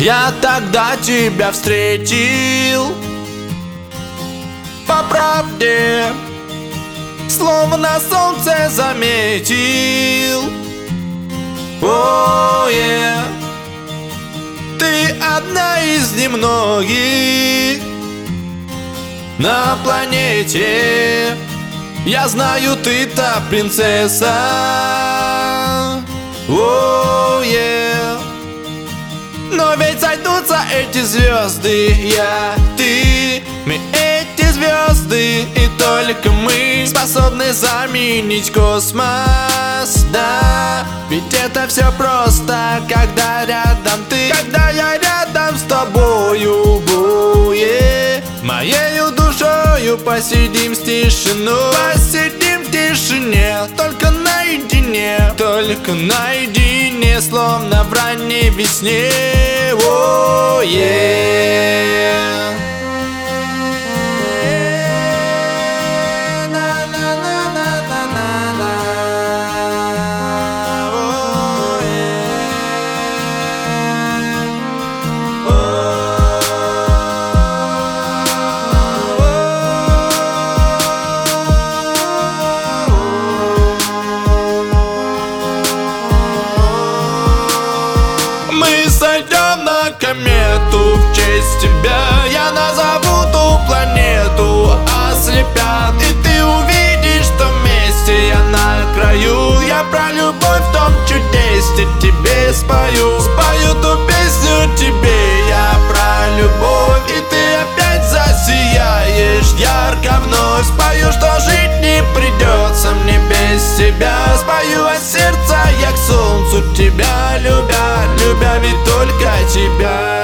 Я тогда тебя встретил по правде, словно солнце заметил. Ты одна из немногих на планете. Я знаю, ты та принцесса. Но ведь сойдутся эти звезды, ты, мы эти звезды, и только мы способны заменить космос, да. Ведь это все просто, когда рядом ты, когда я рядом с тобою, моею душою посидим в тишину, посидим в тишине, только наедине, словно в ранней весне. Мы сойдем на комету в честь тебя. Я назову ту планету, ослепят, и ты увидишь, что вместе я на краю. Я про любовь в том чудесе тебе спою. Спою ту песню тебе, я про любовь, и ты опять засияешь ярко вновь. Спою, что жить не придется мне без тебя. Спою от сердца я к солнцу тебя любя, любя ведь только тебя.